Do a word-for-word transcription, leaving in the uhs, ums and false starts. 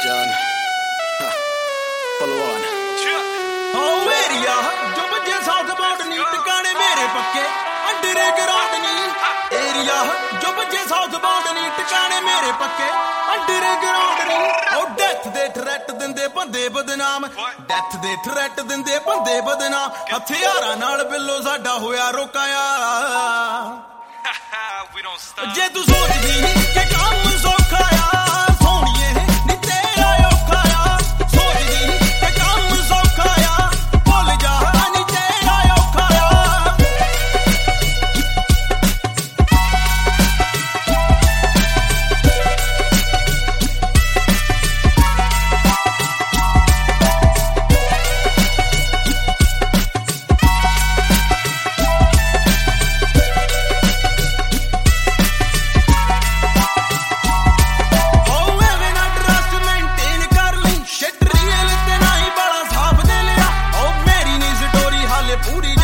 जान पलवान ओ एरिया जो बजे साउथ बोर्ड नी टिकाने मेरे पक्के अंडरे ग्राउंड नी एरिया जो बजे साउथ बोर्ड नी टिकाने मेरे पक्के अंडरे ग्राउंड नी ओ डेथ दे थ्रेट दिंदे बंदे बदनाम डेथ दे थ्रेट दिंदे बंदे बदनाम हथियारां नाल बिल्लो साडा होया रोकाया जे तू सोचदी कि काम सौखा आ सोहणीए नी तेरा औखा आ सोचदी कि काम सौखा आ भुल जा नी तेरा औखा आ पूरी